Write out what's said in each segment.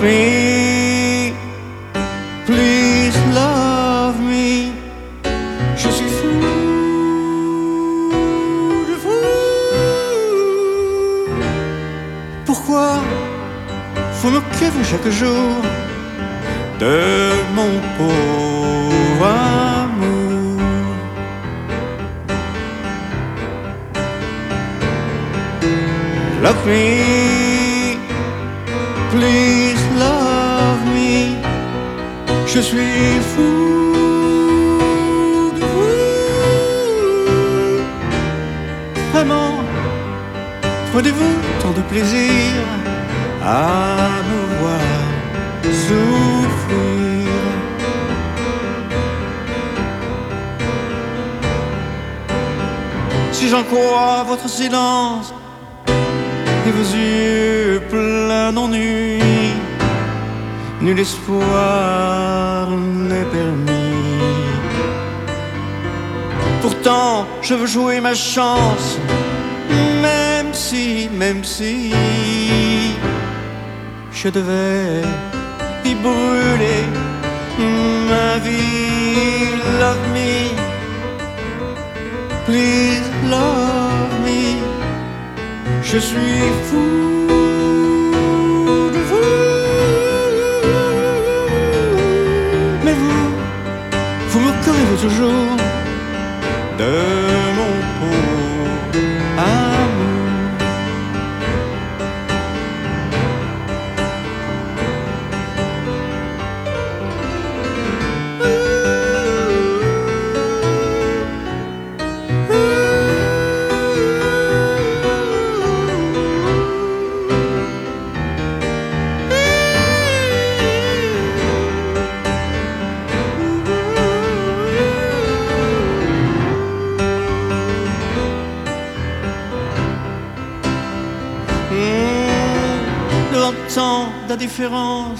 me, please love me. Je suis fou de vous. Pourquoi vous moquez-vous chaque jour de mon pauvre amour? Love me, please love me. Je suis fou de vous. Vraiment, prenez-vous tant de plaisir à me voir souffrir. Si j'en crois à votre silence et vos yeux pleins d'ennui, nul espoir n'est permis. Pourtant, je veux jouer ma chance, même si je devais y brûler ma vie. Love me, please love me. Je suis fou de vous. Mais vous moquerez-vous toujours de mon pauvre amour? Devant d'indifférence,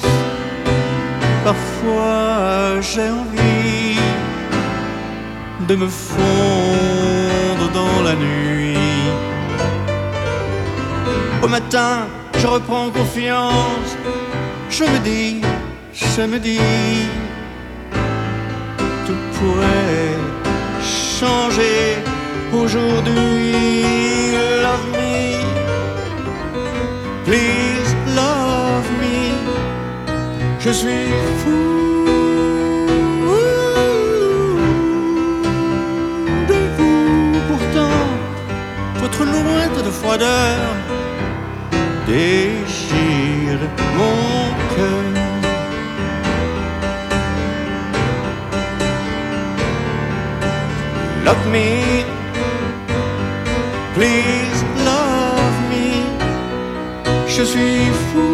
parfois j'ai envie de me fondre dans la nuit. Au matin, je reprends confiance. Je me dis, tout pourrait changer aujourd'hui. Love me, please love me. Je suis fou de vous. Pourtant, votre lointain de froideur déchire mon cœur. Love me, please love me. Je suis fou